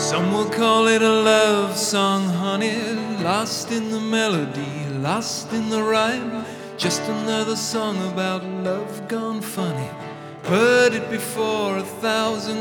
Some will call it a love song, honey, lost in the melody, lost in the rhyme. Just another song about love gone funny. Heard it before 1,000